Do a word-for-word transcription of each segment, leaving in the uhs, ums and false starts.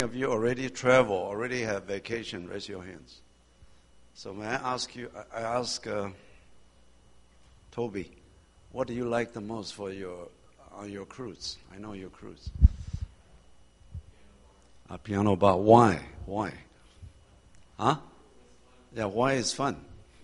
Of you already travel, already have vacation, raise your hands. So may I ask you, I ask uh, Toby, what do you like the most for your on your cruise? I know your cruise. A piano bar. Why? Why? Huh? Yeah, why is fun?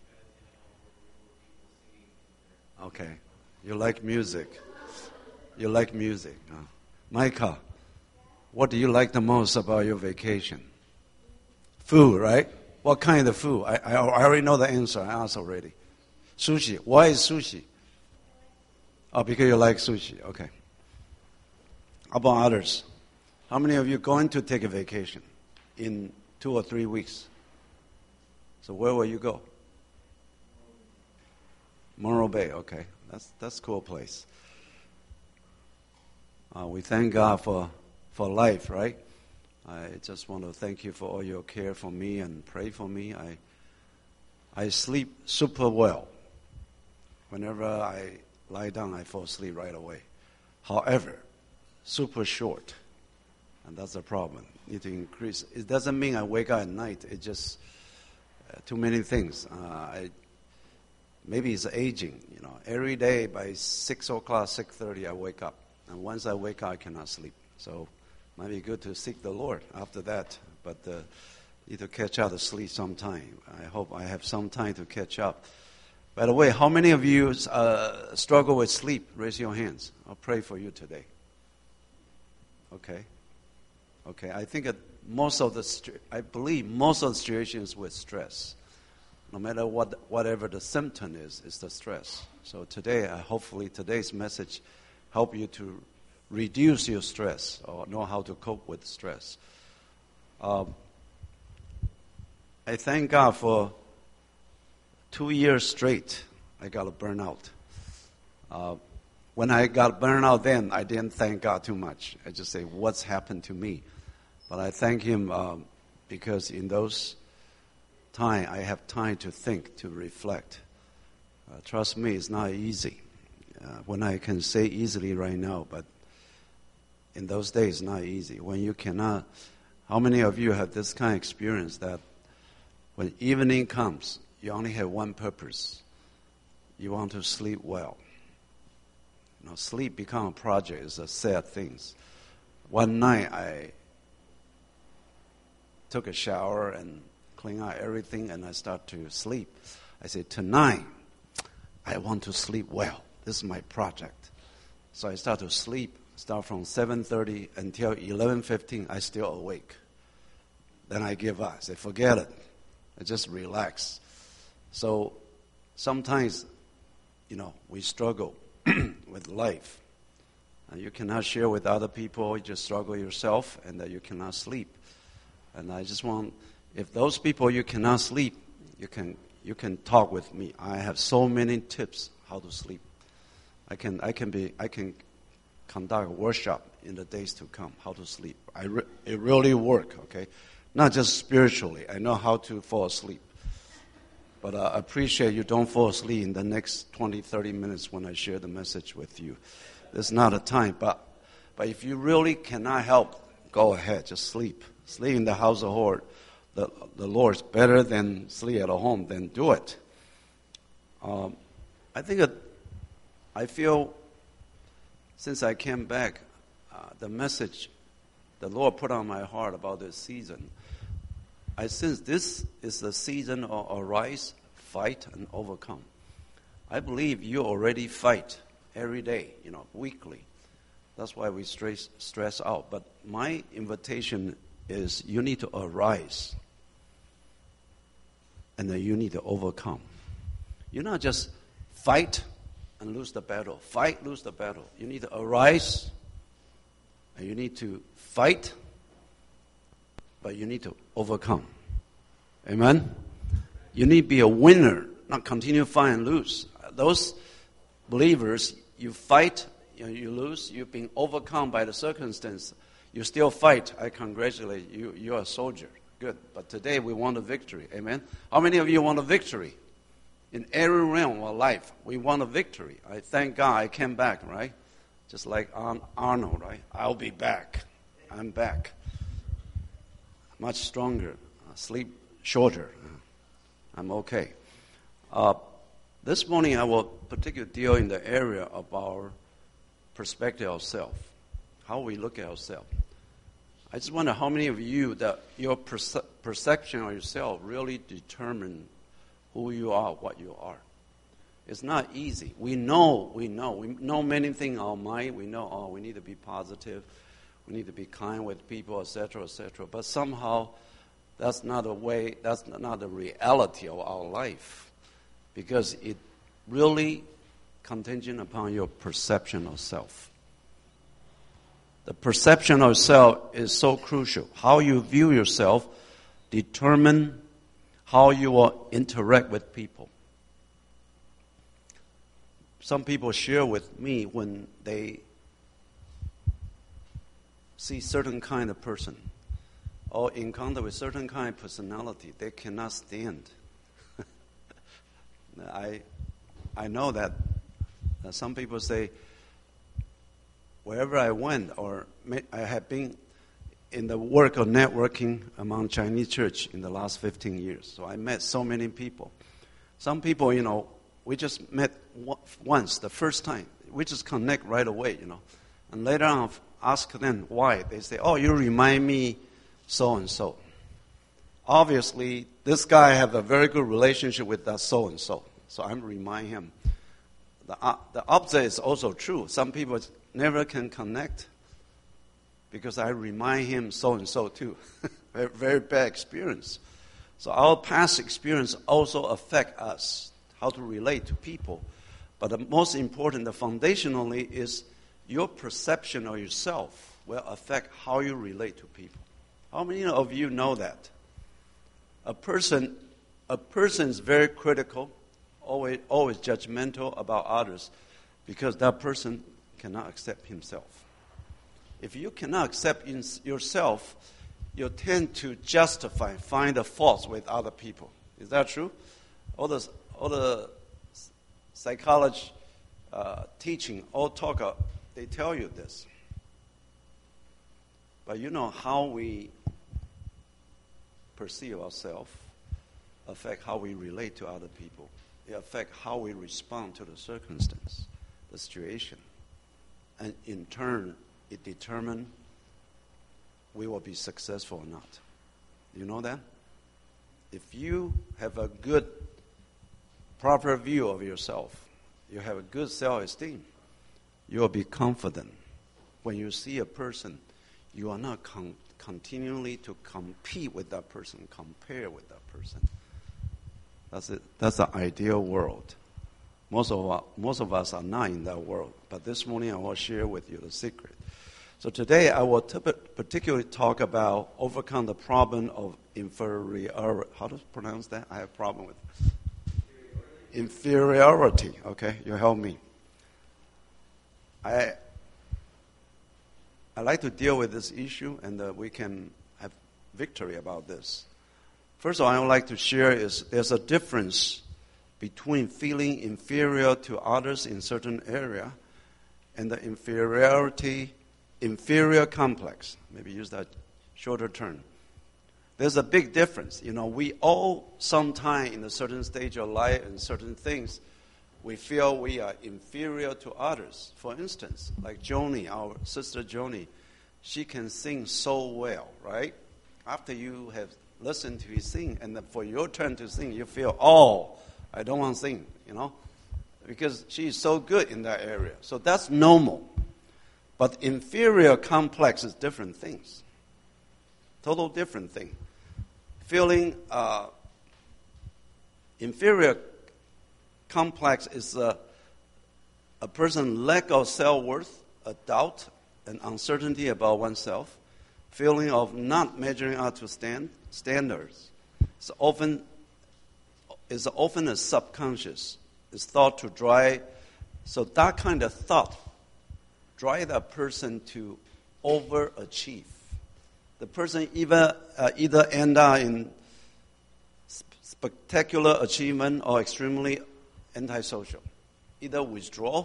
Okay. You like music. You like music. Huh? Micah, what do you like the most about your vacation? Food, right? What kind of food? I, I, I already know the answer. I asked already. Sushi. Why is sushi? Oh, because you like sushi. Okay. How about others? How many of you going to take a vacation in two or three weeks? So where will you go? Morro Bay. Okay. That's that's a cool place. Uh, we thank God for, for life, right? I just want to thank you for all your care for me and pray for me. I I sleep super well. Whenever I lie down, I fall asleep right away. However, super short, and that's a problem. Need to increase. It doesn't mean I wake up at night. It's just uh, too many things. Uh, I maybe it's aging. You know, every day by six o'clock, six thirty, I wake up, and once I wake up, I cannot sleep. So. Might be good to seek the Lord after that, but uh, need to catch up the sleep sometime. I hope I have some time to catch up. By the way, how many of you uh, struggle with sleep? Raise your hands. I'll pray for you today. Okay. Okay. I think that most of the, I believe most of the situations with stress, no matter what, whatever the symptom is, is the stress. So today, uh, hopefully today's message help you to reduce your stress or know how to cope with stress. Um, I thank God for two years straight I got a burnout. Uh, when I got burnout then, I didn't thank God too much. I just say, what's happened to me? But I thank Him um, because in those time, I have time to think, to reflect. Uh, trust me, it's not easy. Uh, when I can say easily right now, but in those days, not easy. When you cannot, how many of you have this kind of experience that when evening comes, you only have one purpose. You want to sleep well. You know, sleep become a project. It's a sad thing. One night, I took a shower and cleaned out everything, and I start to sleep. I said, tonight, I want to sleep well. This is my project. So I start to sleep. Start from seven thirty until eleven fifteen, I still awake. Then I give up. I say, forget it. I just relax. So sometimes, you know, we struggle with life. And you cannot share with other people. You just struggle yourself, and that you cannot sleep. And I just want, if those people you cannot sleep, you can you can talk with me. I have so many tips how to sleep. I can I can be I can. conduct a workshop in the days to come, how to sleep. I re- it really work, okay? Not just spiritually. I know how to fall asleep. But uh, I appreciate you don't fall asleep in the next twenty, thirty minutes when I share the message with you. There's not a time. But but if you really cannot help, go ahead. Just sleep. Sleep in the house of the Lord. The, the Lord's better than sleep at home. Then do it. Um, I think it, I feel... Since I came back, uh, the message the Lord put on my heart about this season, I sense this is the season of arise, fight, and overcome. I believe you already fight every day, you know, weekly. That's why we stress, stress out. But my invitation is you need to arise, and then you need to overcome. You not just fight and lose the battle. Fight, lose the battle. You need to arise, and you need to fight, but you need to overcome. Amen? You need to be a winner, not continue to fight and lose. Those believers, you fight, you, you lose, you've been overcome by the circumstance. You still fight. I congratulate you. You're a soldier. Good. But today we want a victory. Amen? How many of you want a victory? In every realm of life, we want a victory. I thank God I came back, right? Just like Arnold, right? I'll be back. I'm back. much stronger, uh, sleep shorter. I'm okay. Uh, this morning I will particularly deal in the area of our perspective of self, how we look at ourselves. I just wonder how many of you that your perce- perception of yourself really determine who you are, what you are. It's not easy. We know, we know. We know many things in our mind. We know, oh, we need to be positive. We need to be kind with people, et cetera, et cetera. But somehow, that's not a way, that's not the reality of our life. Because it really contingent upon your perception of self. The perception of self is so crucial. How you view yourself determine how you will interact with people. Some people share with me when they see certain kind of person or encounter with certain kind of personality, they cannot stand. I I know that uh, some people say, wherever I went, or I have been in the work of networking among Chinese church in the last fifteen years. So I met so many people. Some people, you know, we just met once, the first time. We just connect right away, you know. And later on, ask them why. They say, oh, you remind me so-and-so. Obviously, this guy have a very good relationship with that so-and-so. So I'm remind him. The, uh, the opposite is also true. Some people never can connect because I remind him so-and-so too. very, very bad experience. So our past experience also affect us, how to relate to people. But the most important, the foundationally, is your perception of yourself will affect how you relate to people. How many of you know that? A person, a person is very critical, always, always judgmental about others because that person cannot accept himself. If you cannot accept yourself, you tend to justify, find the faults with other people. Is that true? All the, all the psychology uh, teaching, all talk, uh, they tell you this. But you know how we perceive ourselves affect how we relate to other people. It affects how we respond to the circumstance, the situation. And in turn, it determines we will be successful or not. You know that? If you have a good, proper view of yourself, you have a good self-esteem, you will be confident. When you see a person, you are not con- continually to compete with that person, compare with that person. That's it. That's the ideal world. Most of our, most of us are not in that world. But this morning I will share with you the secret. So today I will t- particularly talk about overcome the problem of inferiority. How to pronounce that? I have a problem with inferiority. inferiority. Okay, you help me. I I like to deal with this issue, and uh, we can have victory about this. First of all, I would like to share is there's a difference between feeling inferior to others in certain area and the inferiority, inferior complex. Maybe use that shorter term. There's a big difference. You know, we all sometime in a certain stage of life and certain things, we feel we are inferior to others. For instance, like Joni, our sister Joni, she can sing so well, right? After you have listened to her sing, and then for your turn to sing, you feel, oh, I don't want to sing, you know, because she is so good in that area. So that's normal. But inferior complex is different things. Total different thing. Feeling uh, inferior complex is a, a person's lack of self-worth, a doubt, and uncertainty about oneself, feeling of not measuring up to stand, standards. It's often, it's often a subconscious. It's thought to drive. So that kind of thought drive that person to overachieve. The person either, uh, either end up in spectacular achievement or extremely antisocial. Either withdraw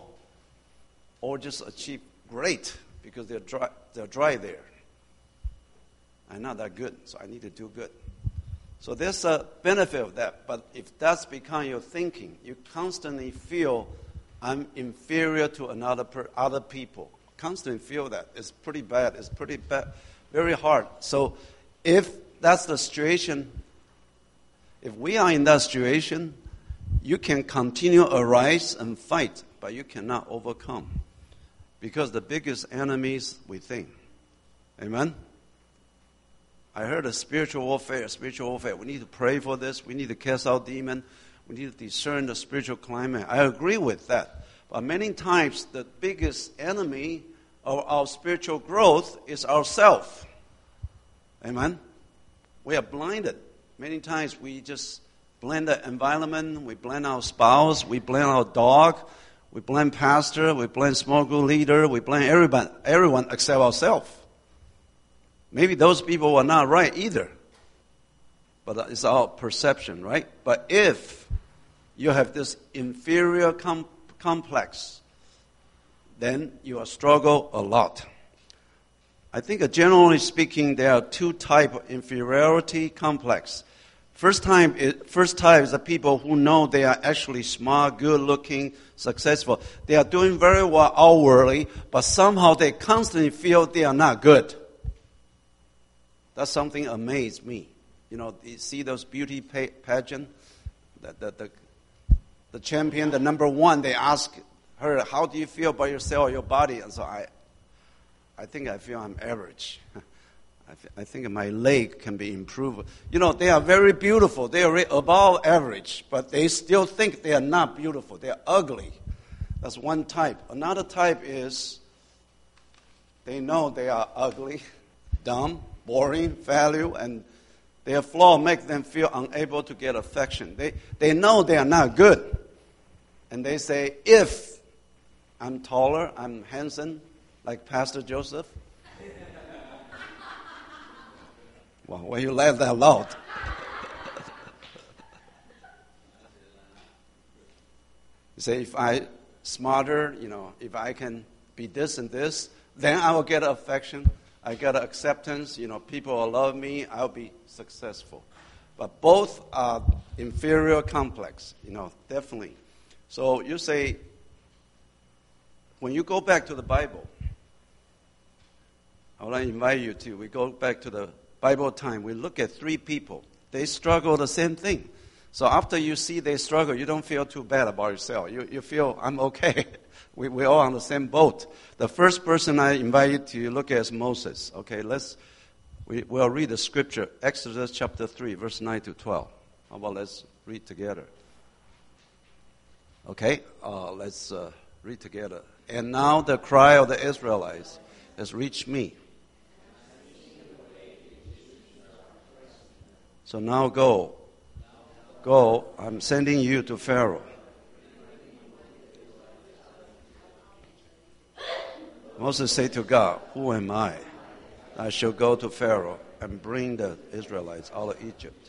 or just achieve great because they're dry, they're dry there. I'm not that good, so I need to do good. So there's a benefit of that. But if that's become your thinking, you constantly feel I'm inferior to another per, other people. Constantly feel that. It's pretty bad. It's pretty bad, very hard. So if that's the situation, if we are in that situation, you can continue arise and fight, but you cannot overcome. Because the biggest enemy is within. Amen? I heard a spiritual warfare, spiritual warfare. We need to pray for this. We need to cast out demons. We need to discern the spiritual climate. I agree with that. But many times, the biggest enemy of our spiritual growth is ourselves. Amen? We are blinded. Many times we just blame the environment, we blame our spouse, we blame our dog, we blame pastor, we blame small group leader, we blame everyone, everyone except ourselves. Maybe those people were not right either. But it's our perception, right? But if you have this inferior com- complex, then you will struggle a lot. I think uh, generally speaking, there are two types of inferiority complex. First time, is, first type is the people who know they are actually smart, good-looking, successful. They are doing very well outwardly, but somehow they constantly feel they are not good. That's something amazed me. You know, you see those beauty pa- pageant, the, the, the, the champion, the number one, they ask her, how do you feel about yourself, your body? And so I, I think I feel I'm average. I, th- I think my leg can be improved. You know, they are very beautiful. They are above average, but they still think they are not beautiful. They are ugly. That's one type. Another type is they know they are ugly, dumb, boring, value, and their flaw makes them feel unable to get affection. They, they know they are not good. And they say, if I'm taller, I'm handsome, like Pastor Joseph. Well, when you laugh that loud. You say, if I smarter, you know, if I can be this and this, then I will get affection. I get acceptance. You know, people will love me. I'll be successful. But both are inferior complex, you know, definitely. So you say, when you go back to the Bible, I want to invite you to, we go back to the Bible time. We look at three people. They struggle the same thing. So after you see they struggle, you don't feel too bad about yourself. You, you feel, I'm okay. we, we're all on the same boat. The first person I invite you to look at is Moses. Okay, let's, we, we'll read the scripture, Exodus chapter three, verse nine to twelve. How about let's read together? Okay, uh, let's uh, read together. And now the cry of the Israelites has reached me. So now go. Go, I'm sending you to Pharaoh. Moses said to God, who am I? I shall go to Pharaoh and bring the Israelites out of Egypt.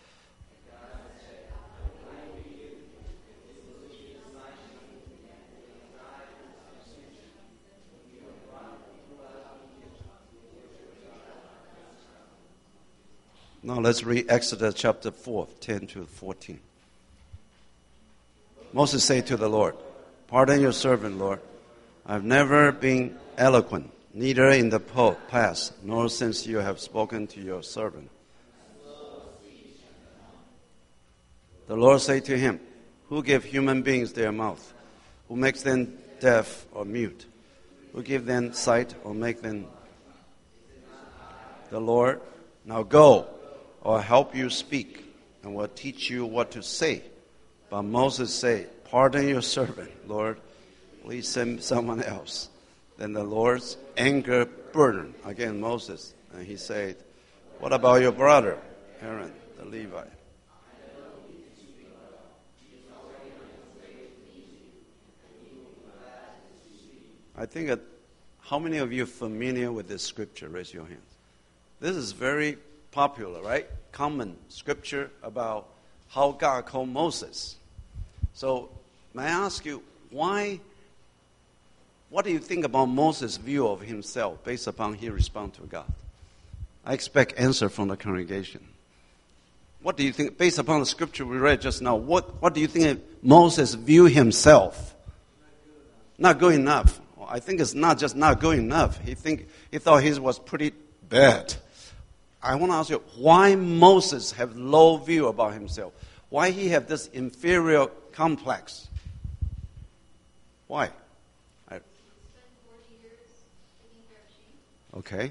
Now let's read Exodus chapter four, ten to fourteen. Moses said to the Lord, pardon your servant, Lord. I've never been eloquent, neither in the past, nor since you have spoken to your servant. The Lord said to him, who gave human beings their mouth? Who makes them deaf or mute? Who give them sight or make them? The Lord, now go, or help you speak, and will teach you what to say. But Moses said, pardon your servant, Lord. Please send someone else. Then the Lord's anger burned against Moses, and he said, what about your brother, Aaron, the Levite? I think that, how many of you are familiar with this scripture? Raise your hands. This is very popular, right? Common scripture about how God called Moses. So, may I ask you, why, what do you think about Moses' view of himself based upon his response to God? I expect answer from the congregation. What do you think, based upon the scripture we read just now, what, what do you think Moses viewed himself? Not good enough. Well, I think it's not just not good enough. He think he thought his was pretty bad. I want to ask you, why Moses have low view about himself? Why he have this inferior complex? Why? I, okay.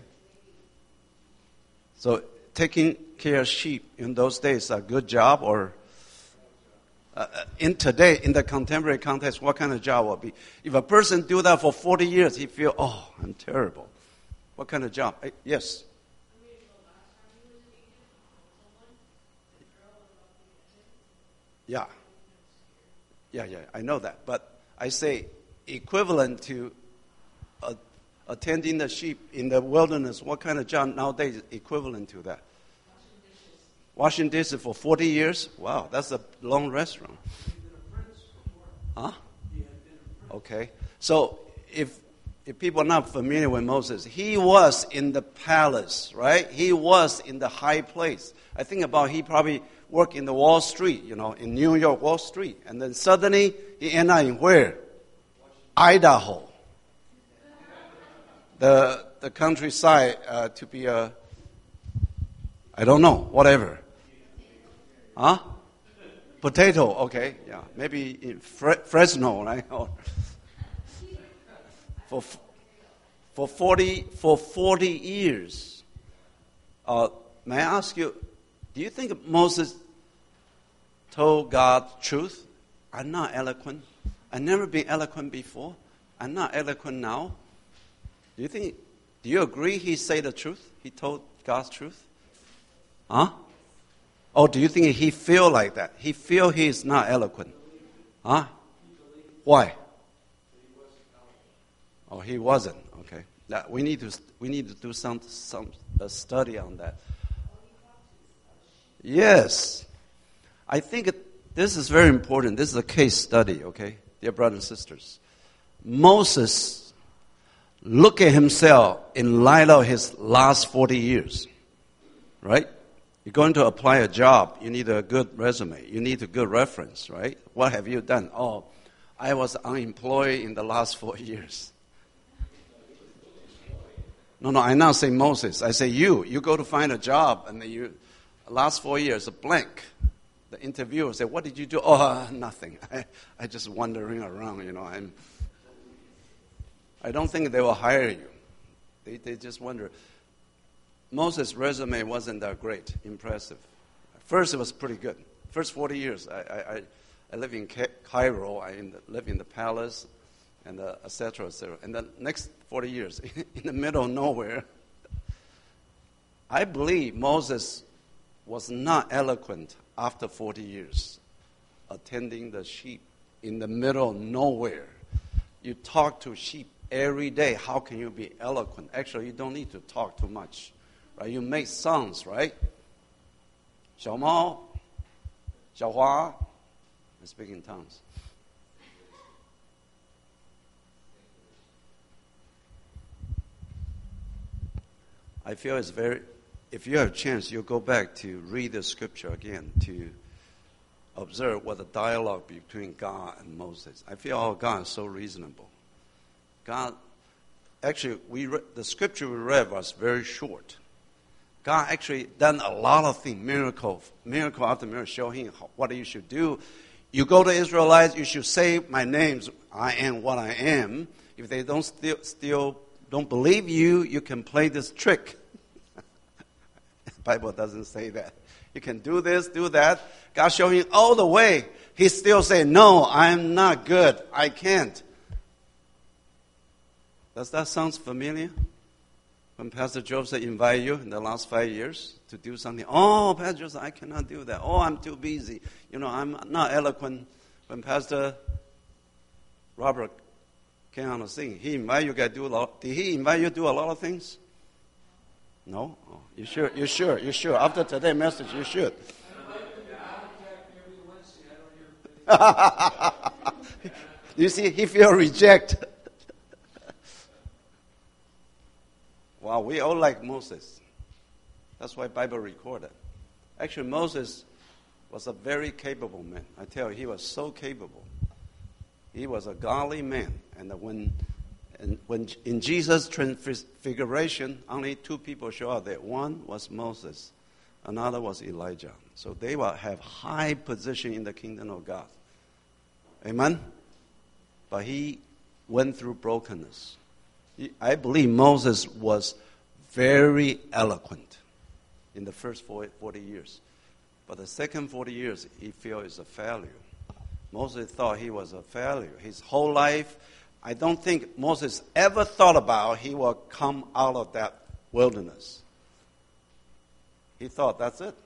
So taking care of sheep in those days a good job, or uh, in today, in the contemporary context, what kind of job will be? If a person do that for forty years, he feel, oh, I'm terrible. What kind of job? Uh, yes. Yeah. Yeah, yeah, I know that. But I say equivalent to uh, attending the sheep in the wilderness, what kind of job nowadays is equivalent to that? Washing dishes for forty years? Wow, that's a long restaurant. Huh? Okay. So if if people are not familiar with Moses, he was in the palace, right? He was in the high place. I think about he probably worked in the Wall Street, you know, in New York, Wall Street. And then suddenly he ended up in where? Idaho. The the countryside uh, to be a, I don't know, whatever. Huh? Potato, okay, yeah. Maybe in Fre- Fresno, right? for for forty for forty years. Uh, may I ask you, do you think Moses told God truth? I'm not eloquent. I've never been eloquent before. I'm not eloquent now. Do you think? Do you agree he said the truth? He told God's truth? Huh? Or do you think he feel like that? He feel he is not eloquent? Huh? Why? Oh, he wasn't. Okay. That, we need to we need to do some some a study on that. Yes, I think it, this is very important. This is a case study. Okay, dear brothers and sisters, Moses look at himself in light of his last forty years, right? You're going to apply a job, you need a good resume. You need a good reference, right? What have you done? Oh, I was unemployed in the last four years. No, no, I not say Moses. I say you. You go to find a job, and then you, last four years, a blank. The interviewer say, what did you do? Oh, nothing. I, I just wandering around, you know. I'm, I don't think they will hire you. They, they just wonder. Moses' resume wasn't that great, impressive. First, it was pretty good. First forty years, I I, I live in Cairo. I in the, live in the palace, and uh, et cetera, et cetera. And the next forty years, in the middle of nowhere, I believe Moses was not eloquent after forty years, attending the sheep in the middle of nowhere. You talk to sheep every day. How can you be eloquent? Actually, you don't need to talk too much. Right? You make sounds, right? 小猫, 小花, I speak in tongues. I feel it's very, if you have a chance, you'll go back to read the scripture again, to observe what the dialogue between God and Moses. I feel, oh, God is so reasonable. God, actually, we re- the scripture we read was very short. God actually done a lot of things, miracle, miracle after miracle, showing what you should do. You go to Israelites, you should say my names, I am what I am. If they don't still, still don't believe you, you can play this trick. The Bible doesn't say that. You can do this, do that. God showing all the way. He still say, no, I'm not good. I can't. Does that sound familiar? When Pastor Joseph invite you in the last five years to do something, oh, Pastor Joseph, I cannot do that. Oh, I'm too busy. You know, I'm not eloquent. When Pastor Robert came on to sing, he invite you guys to do a lot. Did he invite you to do a lot of things? No? Oh, you sure? You sure? You sure? After today's message, you should. You see, he feel rejected. Wow, we all like Moses. That's why Bible recorded. Actually, Moses was a very capable man. I tell you, he was so capable. He was a godly man. And when, and when in Jesus' transfiguration, only two people show up there. One was Moses. Another was Elijah. So they will have high position in the kingdom of God. Amen? But he went through brokenness. He, I believe Moses was very eloquent in the first forty years. But the second forty years, he felt is a failure. Moses thought he was a failure. His whole life, I don't think Moses ever thought about he will come out of that wilderness. He thought that's it.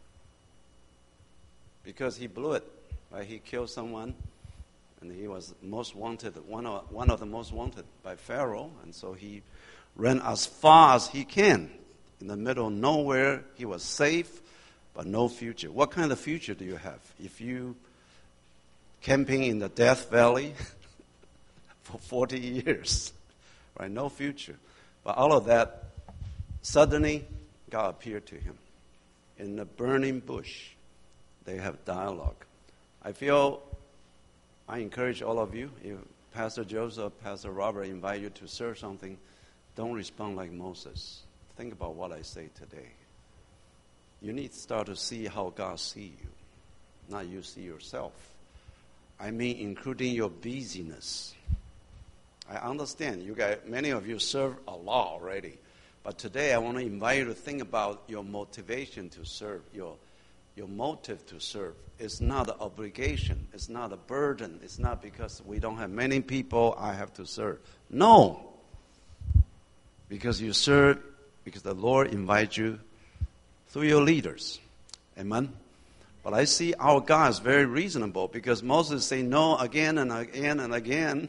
Because he blew it. Right? He killed someone, and he was most wanted, one of, one of the most wanted by Pharaoh, and so he ran as far as he can. In the middle of nowhere, he was safe, but no future. What kind of future do you have if you camping in the Death Valley for forty years? Right? No future. But all of that, suddenly, God appeared to him. In a burning bush, they have dialogue. I feel, I encourage all of you, if Pastor Joseph, Pastor Robert invite you to serve something, don't respond like Moses. Think about what I say today. You need to start to see how God sees you, not you see yourself. I mean, including your busyness. I understand you guys, many of you serve a lot already, but today I want to invite you to think about your motivation to serve, your your motive to serve. It's not an obligation. It's not a burden. It's not because we don't have many people, I have to serve. No. Because you serve, because the Lord invites you through your leaders. Amen? But I see our God is very reasonable because Moses say no again and again and again.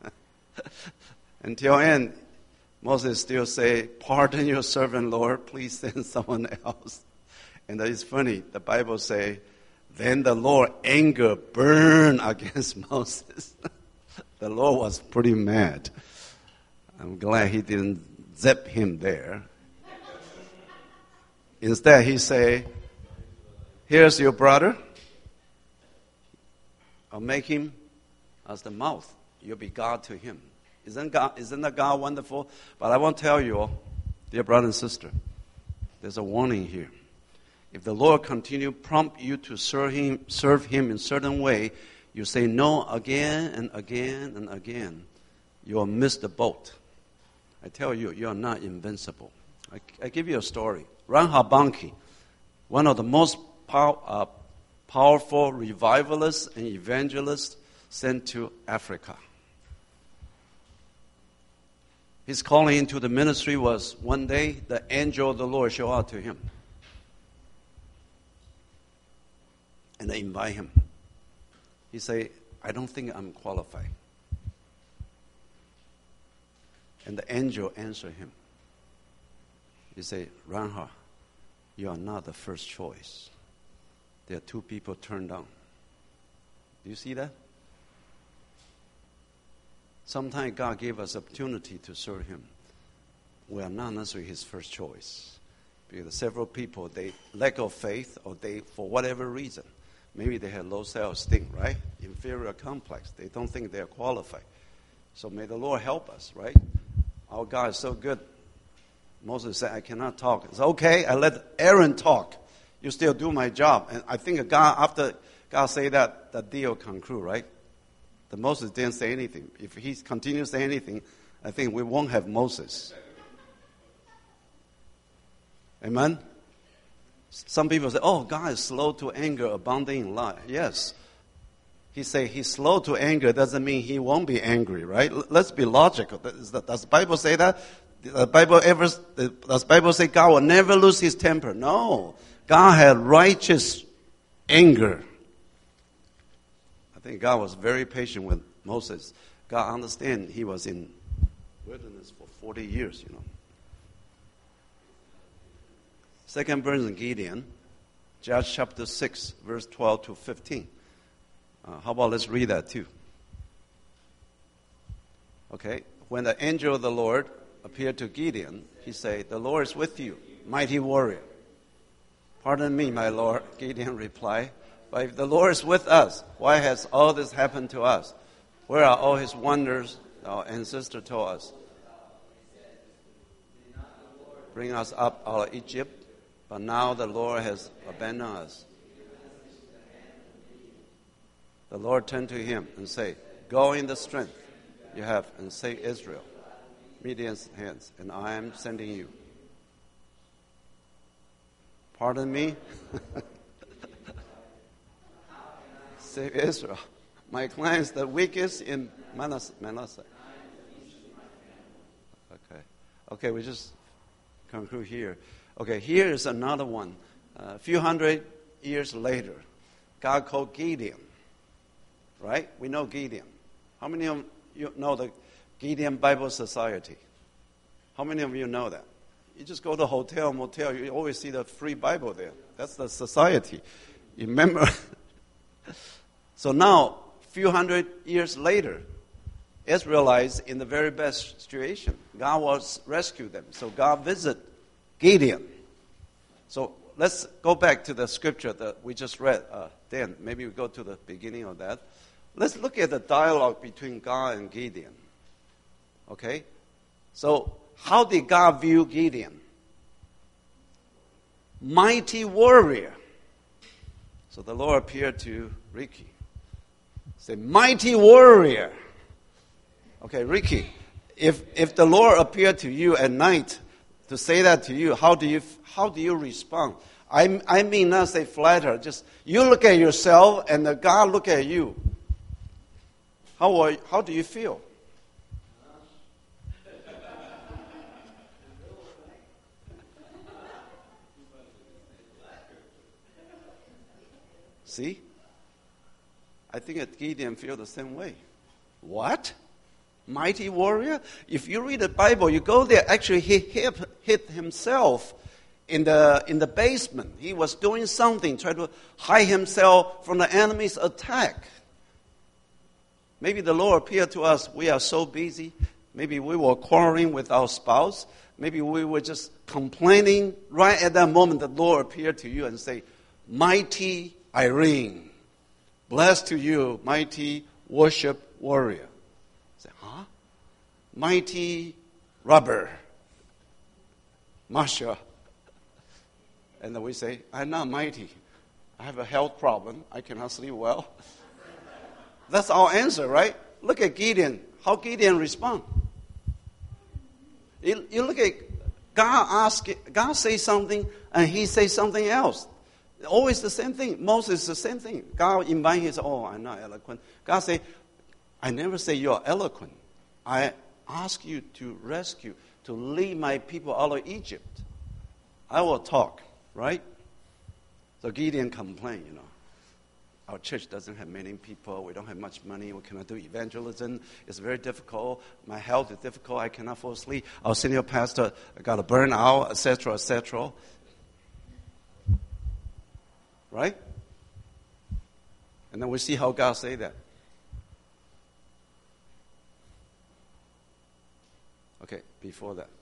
Until end, Moses still say, pardon your servant, Lord. Please send someone else. And it's funny, the Bible say, then the Lord anger burned against Moses. The Lord was pretty mad. I'm glad he didn't zap him there. Instead, he say, here's your brother. I'll make him as the mouth. You'll be God to him. Isn't God, isn't that God wonderful? But I want to tell you all, dear brother and sister, there's a warning here. If the Lord continue to prompt you to serve him, serve him in a certain way, you say no again and again and again, you'll miss the boat. I tell you, you are not invincible. I, I give you a story. Reinhard Bonnke, one of the most pow, uh, powerful revivalists and evangelists sent to Africa. His calling into the ministry was one day the angel of the Lord showed up to him. And they invite him. He say, I don't think I'm qualified. And the angel answered him. He say, Reinhard, you are not the first choice. There are two people turned down. Do you see that? Sometimes God gave us opportunity to serve him. We are not necessarily his first choice. Because several people, they lack of faith or they, for whatever reason, maybe they have low self-esteem, right? Inferior complex. They don't think they are qualified. So may the Lord help us, right? Our God is so good. Moses said, I cannot talk. It's okay, I let Aaron talk. You still do my job. And I think God, after God say that, the deal conclude, right? The Moses didn't say anything. If he continues to say anything, I think we won't have Moses. Amen? Some people say, oh, God is slow to anger, abounding in love. Yes. He say he's slow to anger doesn't mean he won't be angry, right? Let's be logical. Does the Bible say that? Does the Bible ever, does the Bible say God will never lose his temper? No. God had righteous anger. I think God was very patient with Moses. God understand he was in wilderness for forty years, you know. Second verse in Gideon, Judges chapter six, verse twelve to fifteen. Uh, how about let's read that too. Okay. When the angel of the Lord appeared to Gideon, he said, the Lord is with you, mighty warrior. Pardon me, my Lord, Gideon replied. But if the Lord is with us, why has all this happened to us? Where are all his wonders our ancestor told us? Bring us up out of Egypt, but now the Lord has abandoned us. The Lord turned to him and said, go in the strength you have and save Israel, Midian's hands, and I am sending you. Pardon me? Save Israel. My clan is the weakest in Manasseh. Manasseh. Okay. Okay, we just conclude here. Okay, here is another one. Uh, a few hundred years later, God called Gideon. Right? We know Gideon. How many of you know the Gideon Bible Society? How many of you know that? You just go to a hotel, motel, you always see the free Bible there. That's the society. You remember? So now, a few hundred years later, Israelites in the very best situation. God was rescue them. So God visited Gideon. So let's go back to the scripture that we just read. Uh, then maybe we go to the beginning of that. Let's look at the dialogue between God and Gideon. Okay? So how did God view Gideon? Mighty warrior. So the Lord appeared to Ricky. Say, mighty warrior. Okay, Ricky, if if the Lord appeared to you at night to say that to you, how do you how do you respond? I I mean not say flatter, just you look at yourself and the God look at you. How are, how do you feel? See? I think that Gideon feels the same way. What? Mighty warrior? If you read the Bible, you go there, actually he hit, hit himself in the in the basement. He was doing something, trying to hide himself from the enemy's attack. Maybe the Lord appeared to us, we are so busy. Maybe we were quarreling with our spouse. Maybe we were just complaining. Right at that moment, the Lord appeared to you and say, mighty Irene, blessed to you, mighty worship warrior. Say, huh? Mighty Robert, Marsha. And then we say, I'm not mighty. I have a health problem. I cannot sleep well. That's our answer, right? Look at Gideon. How Gideon respond. You, you look at God ask, God say something, and he say something else. Always the same thing. Moses is the same thing. God invite him, oh, I'm not eloquent. God say, I never say you are eloquent. I ask you to rescue, to lead my people out of Egypt. I will talk, right? So Gideon complained, you know. Our church doesn't have many people. We don't have much money. We cannot do evangelism. It's very difficult. My health is difficult. I cannot fall asleep. Our senior pastor got a burnout, et cetera, et cetera. Right? And then we see how God say that. Okay, before that.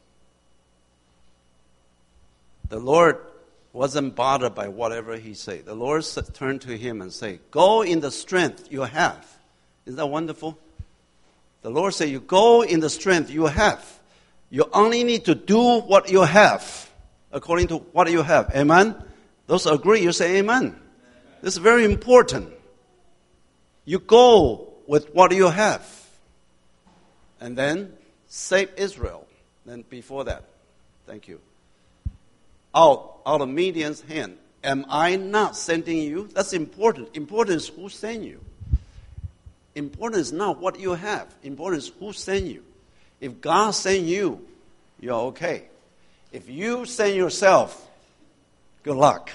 The Lord wasn't bothered by whatever he said. The Lord turned to him and said, go in the strength you have. Isn't that wonderful? The Lord said, you go in the strength you have. You only need to do what you have, according to what you have. Amen? Those agree, you say amen. Amen. This is very important. You go with what you have. And then save Israel. Then before that, thank you. Out, out of Midian's hand. Am I not sending you? That's important. Important is who sent you. Important is not what you have. Important is who sent you. If God sent you, you're okay. If you send yourself, good luck.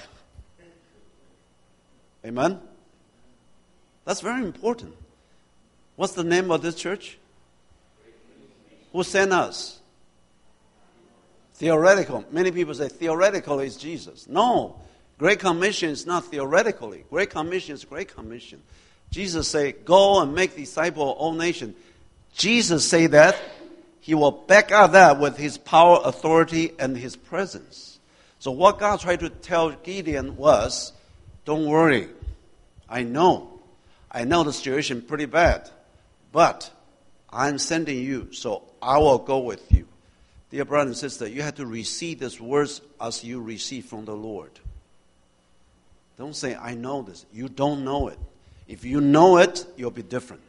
Amen? That's very important. What's the name of this church? Who sent us? Theoretical. Many people say theoretical is Jesus. No. Great Commission is not theoretically. Great Commission is Great Commission. Jesus said, go and make disciples of all nations. Jesus said that. He will back up that with his power, authority, and his presence. So what God tried to tell Gideon was, don't worry. I know. I know the situation pretty bad. But I'm sending you, so I will go with you. Dear brother and sister, you have to receive these words as you receive from the Lord. Don't say, I know this. You don't know it. If you know it, you'll be different.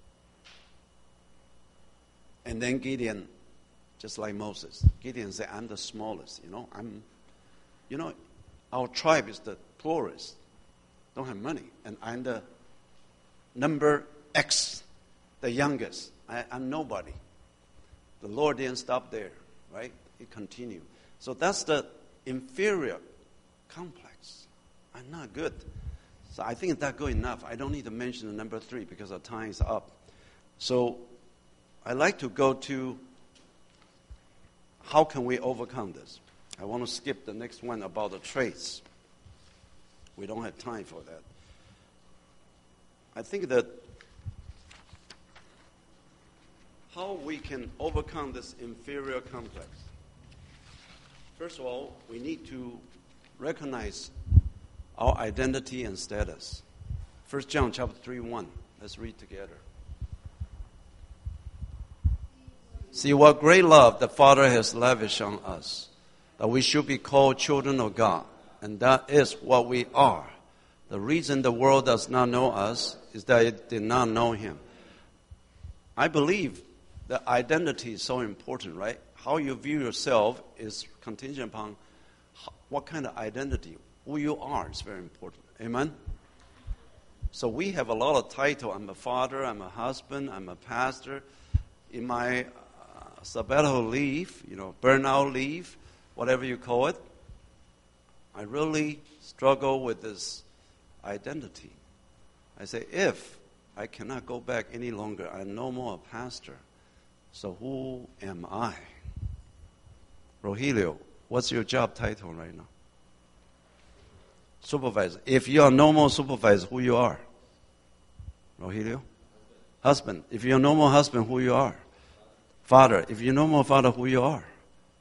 And then Gideon, just like Moses, Gideon said, I'm the smallest, you know. I'm, you know, our tribe is the poorest, don't have money. And I'm the number X, the youngest. I, I'm nobody. The Lord didn't stop there, right? It continued. So that's the inferior complex. I'm not good. So I think that's good enough. I don't need to mention the number three because our time is up. So I like to go to how can we overcome this. I want to skip the next one about the traits. We don't have time for that. I think that how we can overcome this inferior complex. First of all, we need to recognize our identity and status. First John chapter three, one. Let's read together. See what great love the Father has lavished on us, that we should be called children of God, and that is what we are. The reason the world does not know us is that it did not know Him. I believe that identity is so important, right? How you view yourself is contingent upon what kind of identity. Who you are is very important. Amen? So we have a lot of title. I'm a father, I'm a husband, I'm a pastor. In my uh, sabbatical leave, you know, burnout leave, whatever you call it, I really struggle with this identity. I say, if I cannot go back any longer, I'm no more a pastor. So who am I? Rogelio, what's your job title right now? Supervisor. If you are no more supervisor, who you are? Rogelio? Husband. If you're no more husband, who you are? Father. If you're no more father, who you are?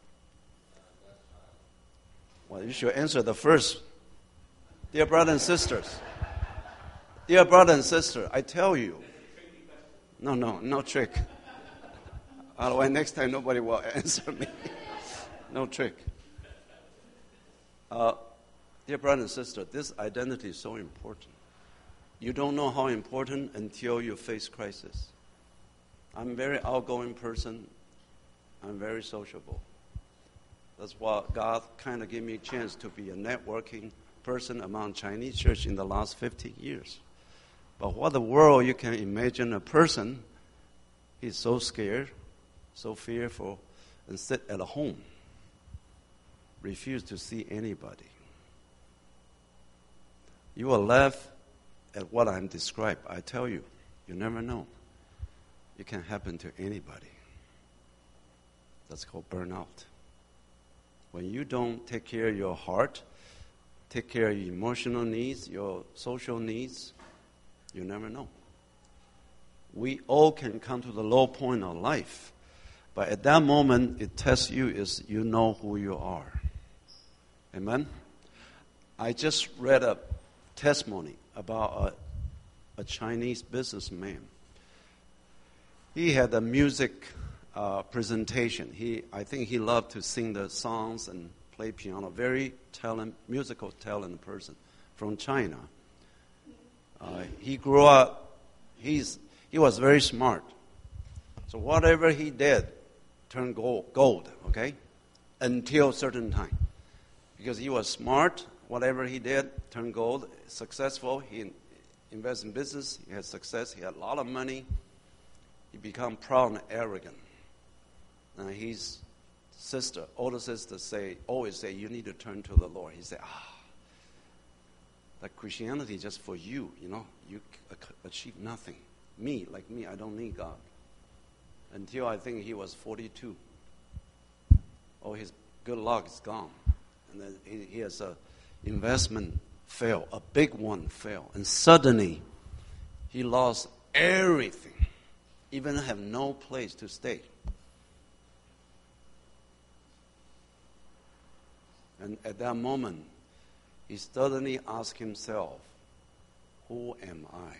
Well, you should answer the first. Dear brothers and sisters. Dear brother and sister, I tell you. No, no, no trick. Otherwise, next time nobody will answer me. No trick. Uh, dear brother and sister, this identity is so important. You don't know how important until you face crisis. I'm a very outgoing person. I'm very sociable. That's why God kind of gave me a chance to be a networking person among Chinese church in the last fifty years. But what the world, you can imagine a person, he's so scared, so fearful, and sit at home, refuse to see anybody. You will laugh at what I'm described. I tell you, you never know. It can happen to anybody. That's called burnout. When you don't take care of your heart, take care of your emotional needs, your social needs, you never know. We all can come to the low point of life. But at that moment, it tests you is you know who you are. Amen? I just read a testimony about a, a Chinese businessman. He had a music uh, presentation. He, I think he loved to sing the songs and play piano. Very talent, musical talent person from China. Uh, he grew up, he's, he was very smart. So whatever he did turned gold, gold, okay, until a certain time. Because he was smart, whatever he did turned gold, successful. He invested in business, he had success, he had a lot of money. He became proud and arrogant. And his sister, older sister, say, always say, you need to turn to the Lord. He said, ah, that Christianity is just for you, you know. You achieve nothing. Me, like me, I don't need God. Until I think he was forty-two. Oh, his good luck is gone. And then he, he has a investment fail, a big one fail. And suddenly, he lost everything. Even have no place to stay. And at that moment, he suddenly asked himself, who am I?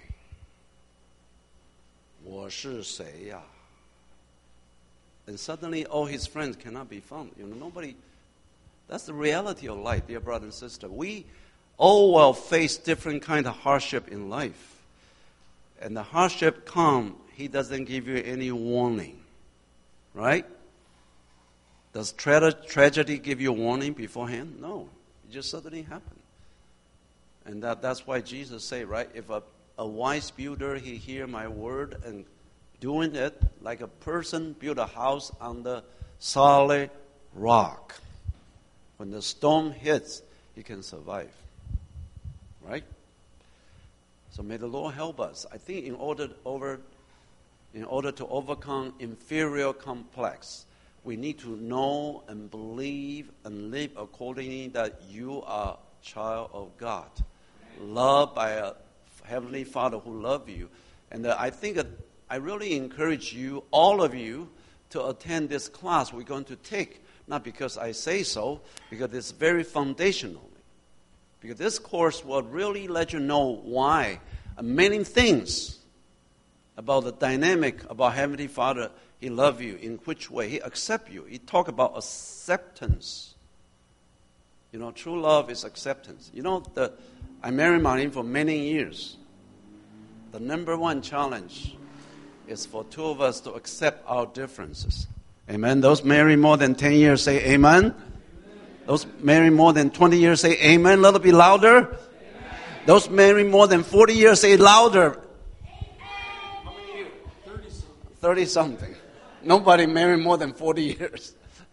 我是谁呀? And suddenly all his friends cannot be found. You know, nobody, that's the reality of life, dear brother and sister. We all will face different kind of hardship in life. And the hardship come, he doesn't give you any warning. Right? Does tra- tragedy give you a warning beforehand? No. It just suddenly happened. And that, that's why Jesus said, right, if a, a wise builder, he hear my word and doing it like a person build a house on the solid rock. When the storm hits, he can survive. Right? So may the Lord help us. I think in order, over, in order to overcome inferior complex, we need to know and believe and live accordingly that you are a child of God, loved by a Heavenly Father who loves you. And uh, I think uh, I really encourage you, all of you, to attend this class we're going to take. Not because I say so, because it's very foundational. Because this course will really let you know why uh, many things about the dynamic about Heavenly Father. He loves you. In which way? He accepts you. He talk about acceptance. You know, true love is acceptance. You know, the, I married Marlene for many years. The number one challenge is for two of us to accept our differences. Amen. Those married more than ten years say amen. Amen. Those married more than twenty years say amen. A little bit louder. Amen. Those married more than forty years say louder. Amen. How many years? thirty-something. thirty-something. Nobody married more than forty years.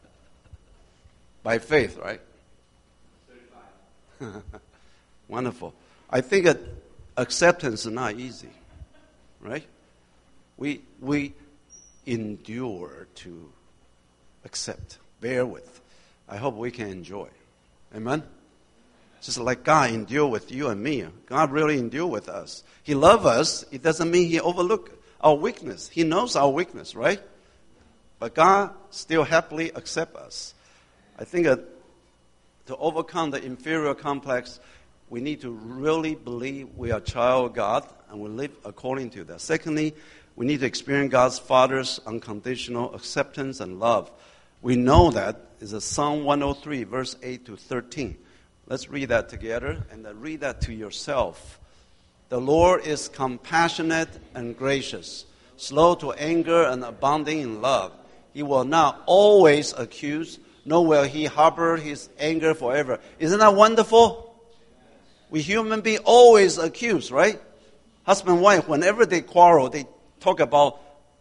By faith, right? thirty-five. Wonderful. I think that acceptance is not easy, right? We we endure to accept, bear with. I hope we can enjoy. Amen? Just like God endure with you and me. God really endure with us. He loves us. It doesn't mean He overlook our weakness. He knows our weakness, right? But God still happily accepts us. I think that to overcome the inferior complex, we need to really believe we are a child of God and we live according to that. Secondly, we need to experience God's Father's unconditional acceptance and love. We know that is a Psalm one oh three, verse eight to thirteen. Let's read that together and then read that to yourself. The Lord is compassionate and gracious, slow to anger and abounding in love. He will not always accuse, nor will He harbor His anger forever. Isn't that wonderful? We human beings always accuse, right? Husband and wife, whenever they quarrel, they talk about,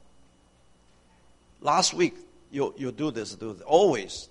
last week, you you do this, do this. Always.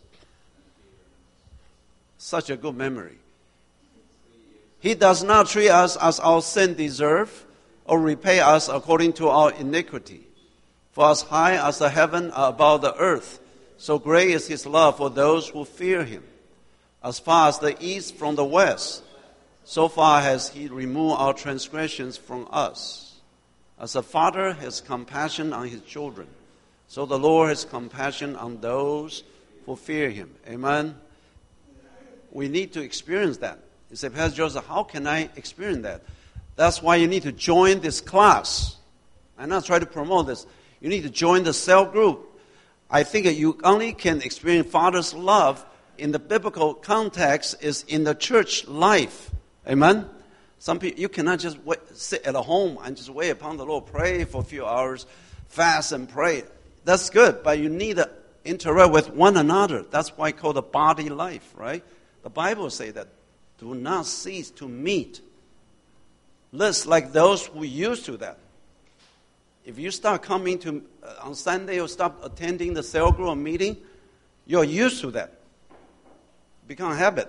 Such a good memory. He does not treat us as our sin deserve, or repay us according to our iniquity. For as high as the heaven are above the earth, so great is His love for those who fear Him. As far as the east from the west, so far has He removed our transgressions from us. As a father has compassion on his children, so the Lord has compassion on those who fear Him. Amen? We need to experience that. You say, Pastor Joseph, how can I experience that? That's why you need to join this class. I'm not trying to promote this. You need to join the cell group. I think that you only can experience Father's love in the biblical context is in the church life. Amen? Some people, you cannot just wait, sit at home and just wait upon the Lord, pray for a few hours, fast and pray. That's good, but you need to interact with one another. That's why it's called the body life, right? The Bible says that do not cease to meet. List like those who used to that. If you start coming to, uh, on Sunday or stop attending the cell group meeting, you're used to that. Become a habit.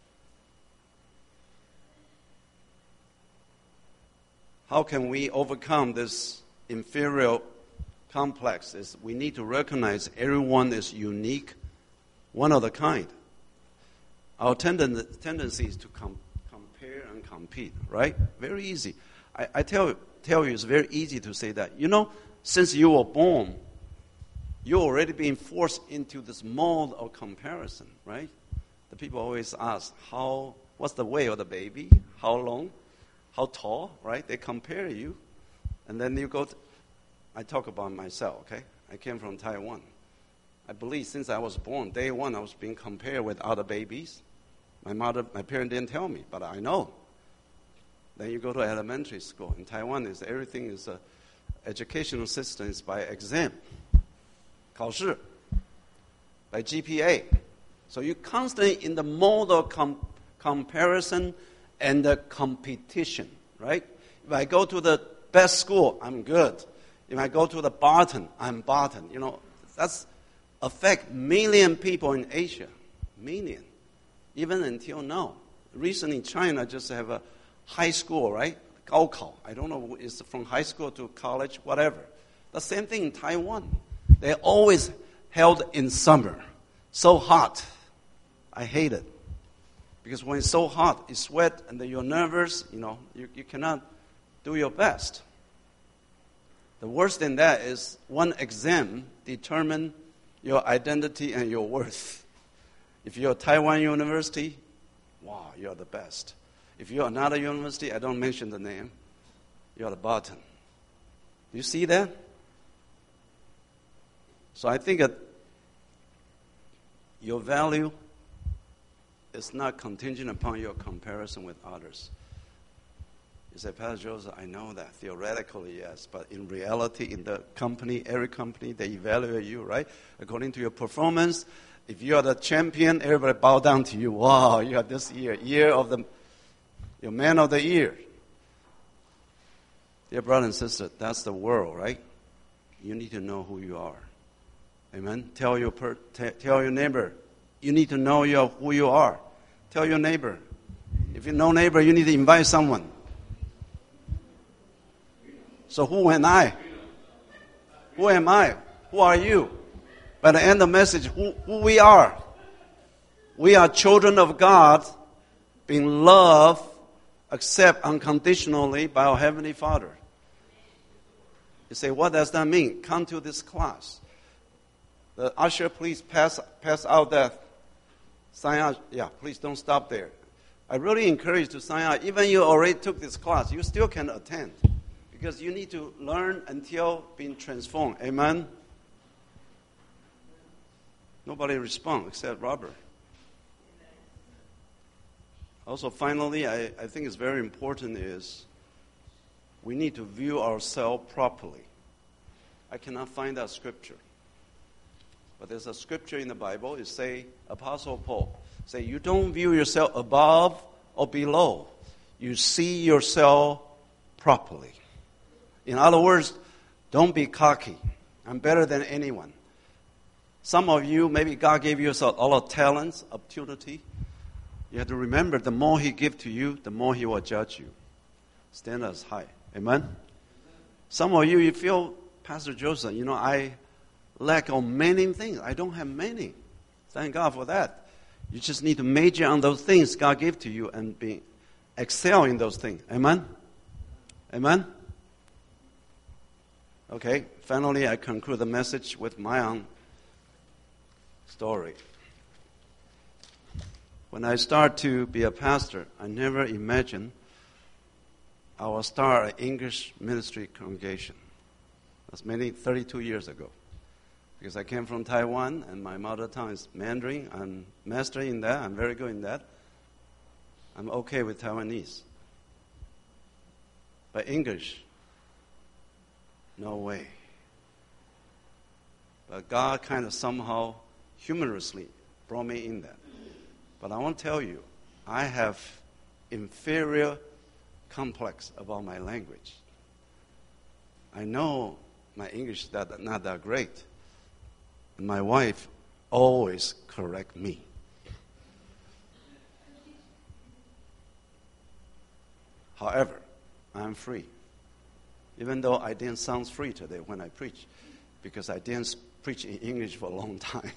How can we overcome this inferior complex? Is we need to recognize everyone is unique, one of a kind. Our tenden- tendency is to com- compare and compete, right? Very easy. I, I tell, tell you, it's very easy to say that. You know, since you were born, you're already being forced into this mold of comparison, right? The people always ask, how, what's the weight of the baby? How long? How tall, right? They compare you. And then you go to, I talk about myself, okay? I came from Taiwan. I believe since I was born, day one, I was being compared with other babies. My mother, my parents didn't tell me, but I know. Then you go to elementary school. In Taiwan, is everything is a educational system is by exam, 考试, by G P A. So you're constantly in the mode of com- comparison and the competition, right? If I go to the best school, I'm good. If I go to the bottom, I'm bottom. You know, that's affect million people in Asia, million, even until now. Recently, China just have a high school, right? 高考. I don't know, it's from high school to college, whatever. The same thing in Taiwan. They always held in summer. So hot. I hate it. Because when it's so hot, you sweat and then you're nervous, you know, you, you cannot do your best. The worst than that is one exam determine your identity and your worth. If you're Taiwan University, wow, you're the best. If you're another university, I don't mention the name, you're the bottom. You see that? So I think that your value is not contingent upon your comparison with others. You say, Pastor Joseph, I know that. Theoretically, yes. But in reality, in the company, every company, they evaluate you, right? According to your performance. If you are the champion, everybody bow down to you. Wow, you have this year, year of the, your man of the year. Dear brother and sister, that's the world, right? You need to know who you are. Amen? Tell your, per, t- tell your neighbor, you need to know your, who you are. Tell your neighbor. If you know neighbor, you need to invite someone. So who am I? Who am I? Who are you? By the end of the message, who, who we are. We are children of God, being loved, accepted unconditionally by our Heavenly Father. You say, what does that mean? Come to this class. The usher, please pass pass out that sign out. Yeah, please don't stop there. I really encourage you to sign out. Even you already took this class, you still can attend. Because you need to learn until being transformed. Amen? Nobody responds except Robert. Also, finally, I, I think it's very important is we need to view ourselves properly. I cannot find that scripture. But there's a scripture in the Bible. It say, Apostle Paul, say, you don't view yourself above or below. You see yourself properly. In other words, don't be cocky. I'm better than anyone. Some of you, maybe God gave you a lot of talents, opportunity. You have to remember, the more He gives to you, the more He will judge you. Stand as high. Amen? Some of you, you feel, Pastor Joseph, you know, I lack of many things. I don't have many. Thank God for that. You just need to major on those things God gave to you and be excel in those things. Amen? Amen? Okay, finally I conclude the message with my own story. When I started to be a pastor, I never imagined I will start an English ministry congregation. That's many, thirty-two years ago. Because I came from Taiwan and my mother tongue is Mandarin. I'm master in that. I'm very good in that. I'm okay with Taiwanese. But English, no way. But God kind of somehow humorously brought me in that. But I want to tell you, I have inferior complex about my language. I know my English is not, not that great. And my wife always correct me. However, I'm free. Even though I didn't sound free today when I preach, because I didn't preach in English for a long time.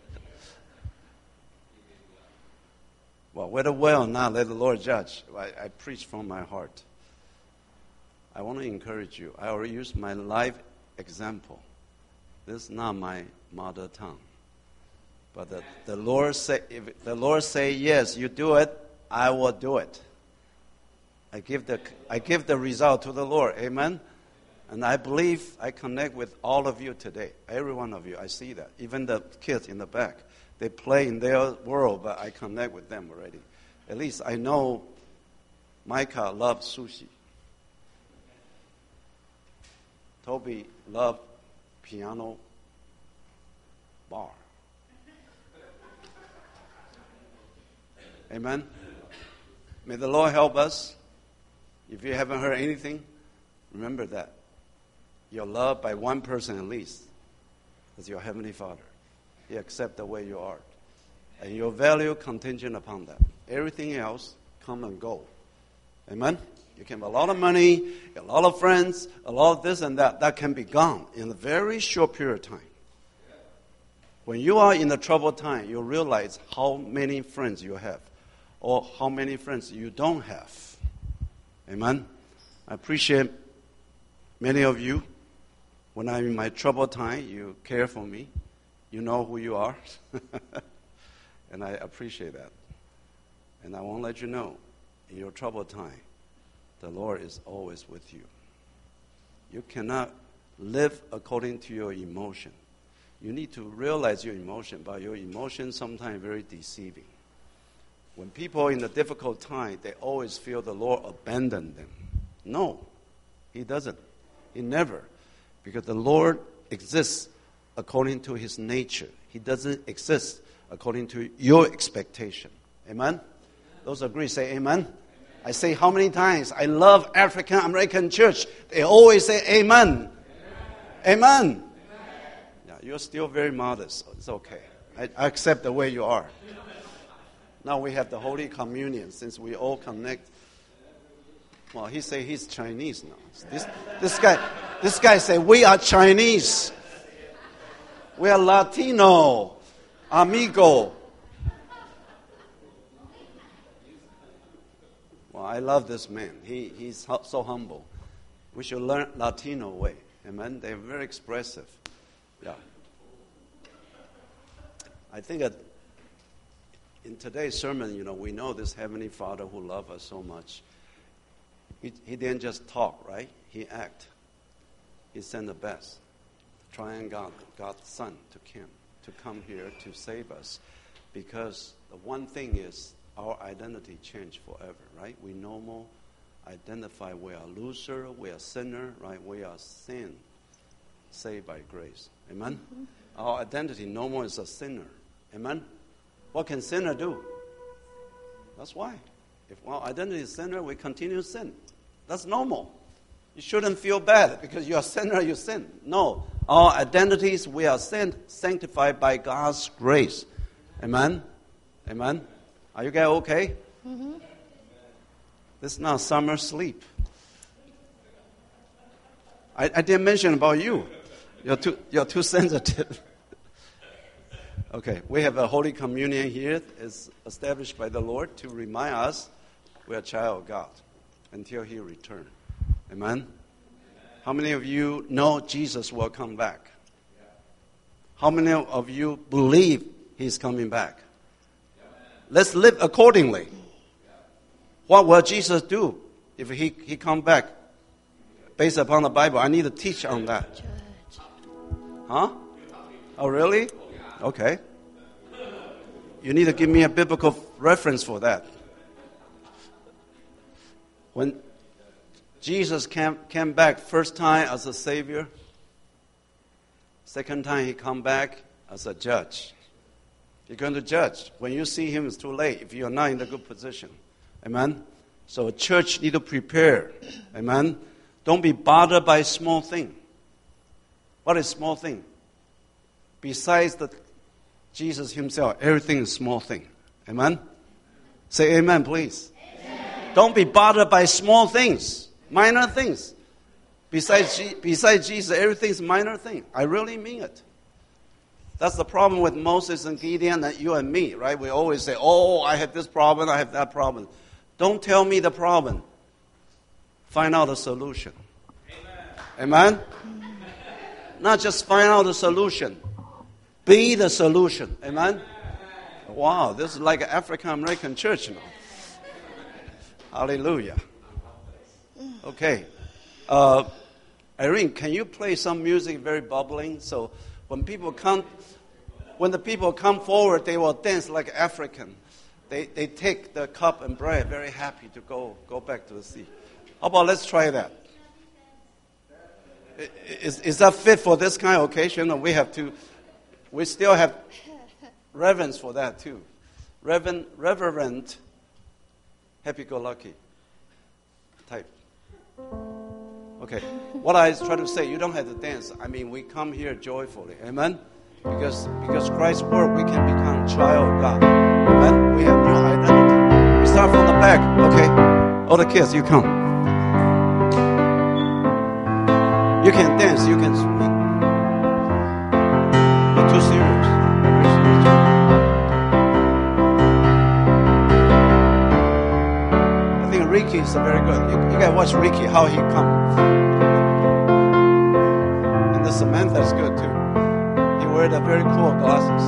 Well, whether well or not, let the Lord judge. I, I preach from my heart. I want to encourage you. I already used my life example. This is not my mother tongue. But the, the Lord say, if the Lord say yes, you do it, I will do it. I give the I give the result to the Lord. Amen. And I believe I connect with all of you today. Every one of you, I see that. Even the kids in the back, they play in their world, but I connect with them already. At least I know Micah loves sushi. Toby loves piano bar. Amen. May the Lord help us. If you haven't heard anything, remember that. You're loved by one person at least. That's your Heavenly Father. He accepts the way you are. And your value contingent upon that. Everything else come and go. Amen? You can have a lot of money, a lot of friends, a lot of this and that. That can be gone in a very short period of time. When you are in a troubled time, you realize how many friends you have or how many friends you don't have. Amen? I appreciate many of you. When I'm in my troubled time, you care for me. You know who you are. And I appreciate that. And I want to let you know, in your troubled time, the Lord is always with you. You cannot live according to your emotion. You need to realize your emotion, but your emotion sometimes very deceiving. When people are in a difficult time, they always feel the Lord abandoned them. No, He doesn't. He never. Because the Lord exists according to His nature. He doesn't exist according to your expectation. Amen? Those agree, say amen. Amen. I say how many times, I love African American church. They always say amen. Amen. Amen. Amen. Yeah, you're still very modest. It's okay. I, I accept the way you are. Now we have the Holy Communion since we all connect. Well, he say he's Chinese now. This, this guy, this guy say we are Chinese. We are Latino, amigo. Well, I love this man. He he's so humble. We should learn Latino way. Amen. They're very expressive. Yeah. I think that in today's sermon, you know, we know this Heavenly Father who loves us so much. He, he didn't just talk, right? He acted. He sent the best. Triune God, God's Son, to come, to come here to save us. Because the one thing is our identity changed forever, right? We no more identify we are loser, we are sinner, right? We are sin, saved by grace. Amen? Mm-hmm. Our identity no more is a sinner. Amen? What can sinner do? That's why. If our identity is sinner, we continue to sin. That's normal. You shouldn't feel bad because you're a sinner, you sin. No. Our identities, we are sin, sanctified by God's grace. Amen? Amen? Are you guys okay? Mm-hmm. This is not summer sleep. I, I didn't mention about you. You're too, you're too sensitive. Okay, we have a Holy Communion here. It's established by the Lord to remind us we are a child of God until He returns. Amen? Amen? How many of you know Jesus will come back? Yeah. How many of you believe He's coming back? Yeah. Let's live accordingly. Yeah. What will Jesus do if He, he come back? Based upon the Bible, I need to teach on that. Church. Huh? Oh, really? Okay. You need to give me a biblical reference for that. When Jesus came, came back first time as a Savior, second time He come back as a judge. You're going to judge. When you see Him, it's too late if you're not in a good position. Amen? So a church need to prepare. Amen? Don't be bothered by small thing. What is small thing? Besides the Jesus Himself, everything is small thing. Amen? Say amen, please. Amen. Don't be bothered by small things, minor things. Besides, besides Jesus, everything is minor thing. I really mean it. That's the problem with Moses and Gideon and you and me, right? We always say, oh, I have this problem, I have that problem. Don't tell me the problem. Find out the solution. Amen? Amen? Not just find out the solution. Be the solution. Amen? Wow, this is like an African-American church now. Hallelujah. Okay. Uh, Irene, can you play some music very bubbling? So when people come, when the people come forward, they will dance like African. They they take the cup and bread, very happy to go go back to the sea. How about let's try that? Is is that fit for this kind of occasion? Or we have to, we still have reverence for that too. Reverend, reverend, happy-go-lucky type. Okay, what I try to say, you don't have to dance. I mean, we come here joyfully. Amen? Because because Christ's word, we can become child of God. Amen? We have new identity. We start from the back. Okay? All the kids, you come. You can dance. You can speak. You're too serious. I think Ricky is very good. You, you gotta watch Ricky, how he comes. And the Samantha is good too. He wears the very cool glasses.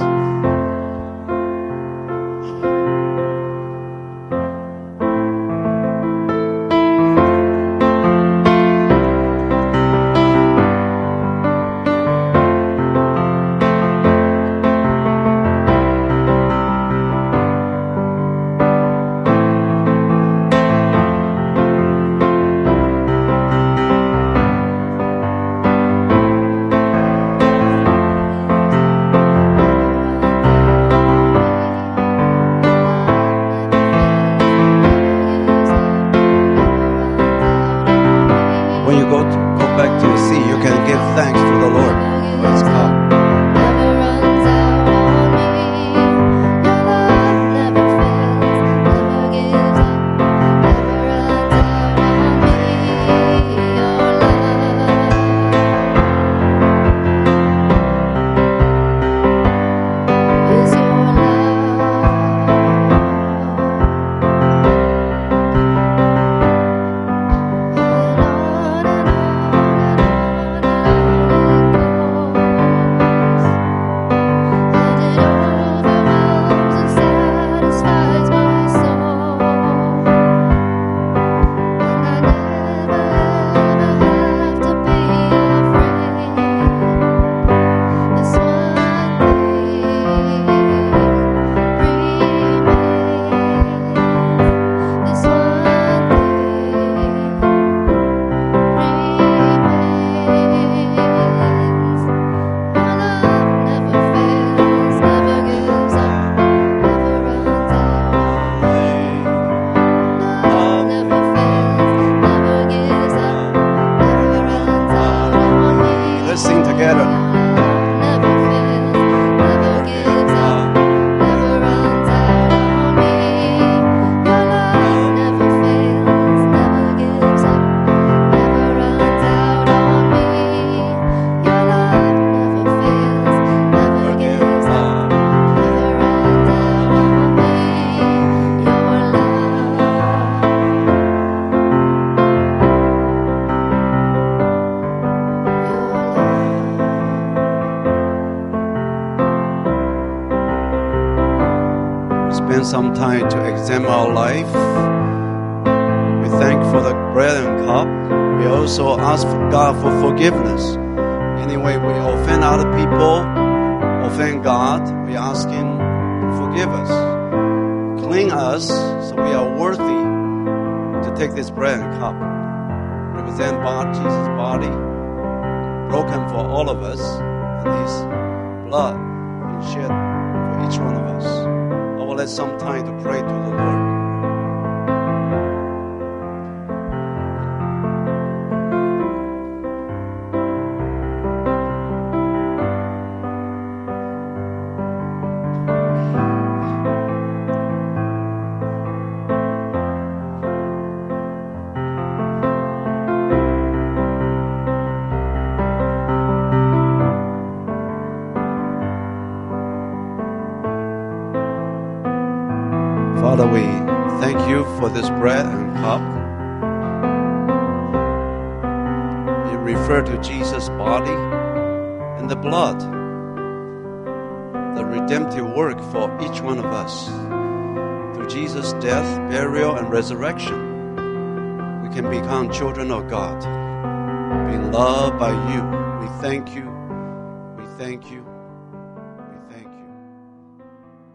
Some time to examine our life. We thank for the bread and cup. We also ask God for forgiveness. Anyway, we offend other people, offend God. We ask Him to forgive us, clean us, so we are worthy to take this bread and cup. Represent God, Jesus' body, broken for all of us, and His blood being shed for each one of us. I will let some time to pray to the Lord. Father, we thank you for this bread and cup. It refers to Jesus' body and the blood. the redemptive work for each one of us. Through Jesus' death, burial, and resurrection, we can become children of God, being loved by you. We thank you. We thank you.